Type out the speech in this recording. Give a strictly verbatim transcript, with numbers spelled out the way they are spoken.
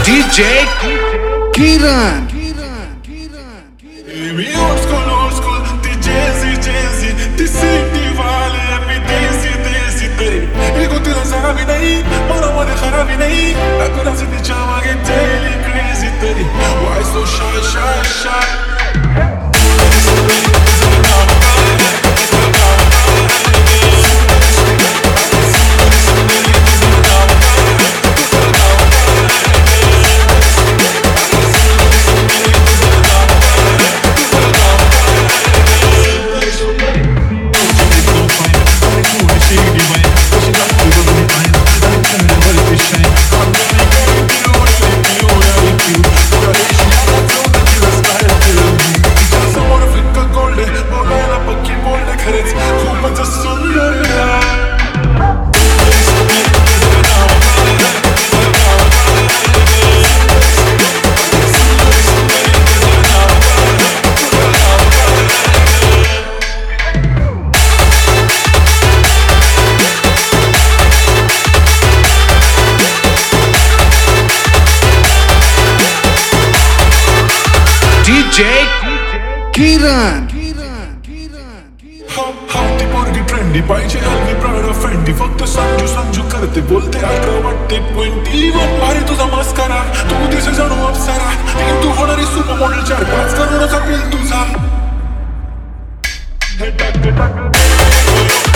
D J Kiran We old school, old school, ती Jay-Z, Jay-Z, ती city वाले मी देसी देसी तरी ego तिला जरा भी नहीं, मला मध्ये खरा भी नहीं, अकरा से तिच्या मागे daily crazy तरी why so shy, shy, shy. Jay Kiran हाती पोरगी ट्रेंडी पाहिजे हल्ली प्राडा फेंडी फक्त संजू संजू करते बोलते अठरा वाटते ट्वेंटी भारी तुझा मस्करा तू दिसे जाणू अप्सरा तू होणारी सुपर मॉडेल चार पाच करोडाचा बिल तुझा हे टाक टाक